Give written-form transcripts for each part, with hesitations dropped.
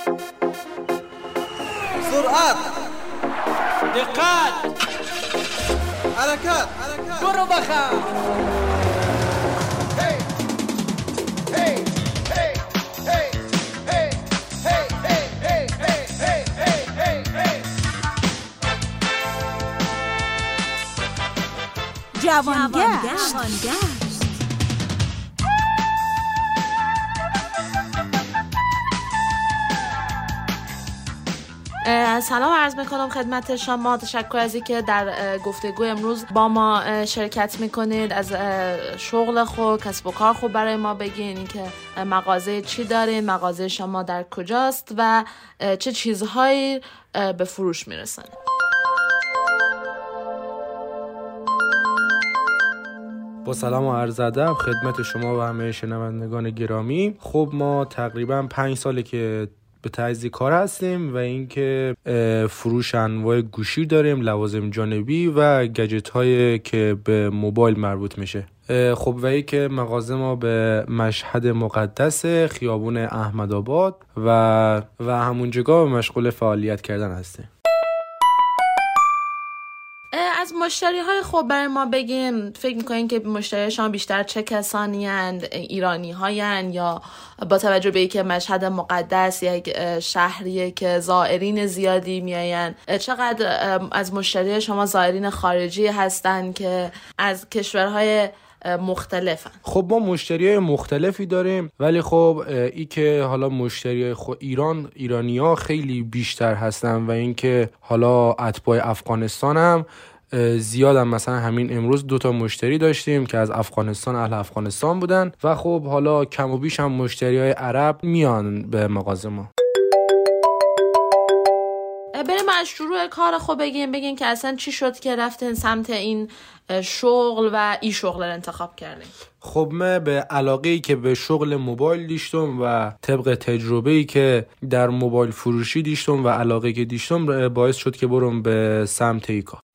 سرعت، دقت، حرکت، برو بخم. جوانگشت. سلام عرض میکنم خدمت شما. تشکر از اینکه در گفتگو امروز با ما شرکت میکنید. از شغل خود، کسب و کار خود برای ما بگین، اینکه مغازه چی دارین، مغازه شما در کجاست و چه چیزهایی به فروش میرسن. با سلام و عرض ادب خدمت شما و همه شنوندگان گرامی. خب ما تقریبا 5 ساله که به طرز کار هستیم و اینکه فروش انواع گوشی داریم، لوازم جانبی و گجت هایی که به موبایل مربوط میشه. خب و اینکه مغازه ما به مشهد مقدس خیابون احمدآباد و همونجا مشغول فعالیت کردن هستیم. از مشتری های خوب برای ما بگیم. فکر میکنین که مشتری شما بیشتر چه کسانی هستند؟ ایرانی های هستند یا با توجه به اینکه مشهد مقدس یک شهریه که زائرین زیادی میاین، چقدر از مشتری شما زائرین خارجی هستند که از کشورهای مختلفن؟ خب ما مشتریای مختلفی داریم، ولی خب ای که حالا مشتریای ایرانی‌ها خیلی بیشتر هستن و اینکه حالا اتباع افغانستان هم زیادم. مثلا همین امروز 2 مشتری داشتیم که از افغانستان، اهل افغانستان بودن و خب حالا کم و بیش هم مشتریای عرب میان به مغازه ما. بریم از شروع کار خود بگین که اصلا چی شد که رفتین سمت این شغل و این شغل رو انتخاب کردین؟ خب من به علاقه‌ای که به شغل موبایل داشتم و طبق تجربه‌ای که در موبایل فروشی داشتم و علاقه‌ای که داشتم باعث شد که برم به سمت این کار.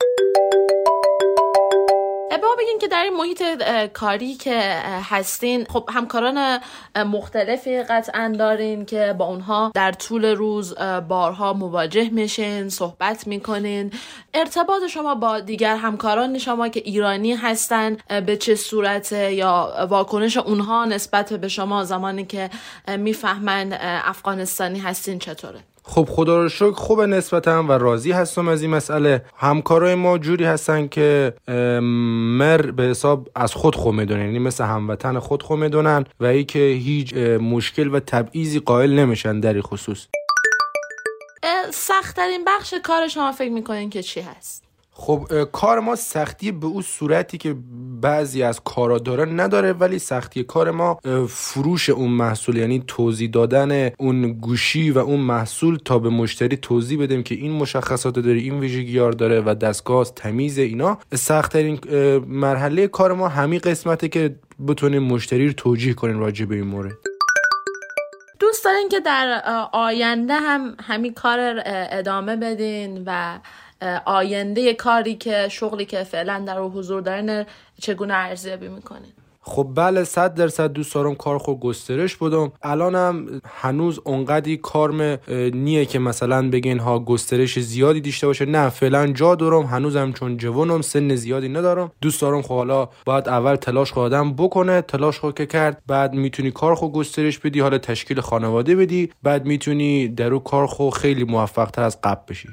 بگین که در این محیط کاری که هستین، خب همکاران مختلفی قطعا دارین که با اونها در طول روز بارها مواجه میشین، صحبت میکنین. ارتباط شما با دیگر همکاران شما که ایرانی هستن به چه صورته یا واکنش اونها نسبت به شما زمانی که میفهمن افغانستانی هستین چطوره؟ خب خدا رو شکر خوبه نسبتاً و راضی هستم از این مسئله. همکارای ما جوری هستن که به حساب از خود میدونن، یعنی مثل هموطن خود میدونن و ای که هیچ مشکل و تبعیضی قائل نمیشن در این خصوص. سخت‌ترین بخش کار شما فکر میکنین که چی هست؟ خب کار ما سختی به اون صورتی که بعضی از کارا داره نداره، ولی سختی کار ما فروش اون محصول، یعنی توضیح دادن اون گوشی و اون محصول تا به مشتری توضیح بدیم که این مشخصات داره، این ویژگی‌ها داره و دستگاه تمیز. اینا سخت‌ترین مرحله کار ما همین قسمته که بتونیم مشتری رو توجیه کنیم راجع به این مورد. دوست دارین که در آینده هم همین کار ادامه بدین و آینده کاری که شغلی که فعلا در حضور دارین چگونه ارزیابی میکنین؟ خب بله 100% دوست دارم کار خود گسترش بدم. الانم هنوز اونقدی کارم نیه که مثلا بگین ها گسترش زیادی داشته باشه. نه فعلا جا دارم، هنوزم چون جوانم سن زیادی ندارم. دوست دارم خب حالا باید اول تلاش آدم بکنه، تلاش خود که کرد بعد میتونی کار خود گسترش بدی، حالا تشکیل خانواده بدی، بعد میتونی در اون کار خود خیلی موفق تر از قبل بشی.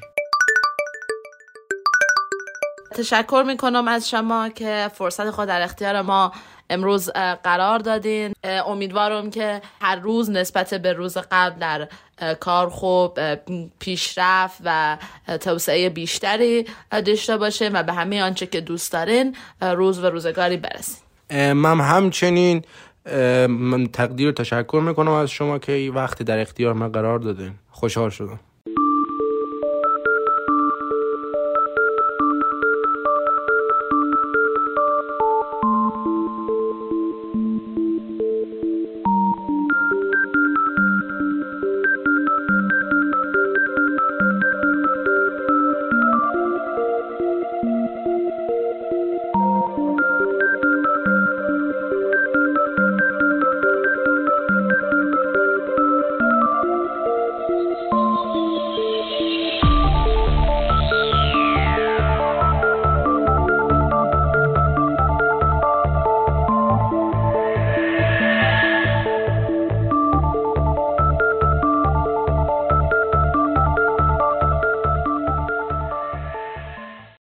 تشکر میکنم از شما که فرصت خود در اختیار ما امروز قرار دادین. امیدوارم که هر روز نسبت به روز قبل در کار خوب پیشرفت و توسعه بیشتری داشته باشین و به همه آنچه که دوست دارین روز و روزگاری برسین. من همچنین من تقدیر و تشکر میکنم از شما که این وقت در اختیار من قرار دادین. خوشحال شدم.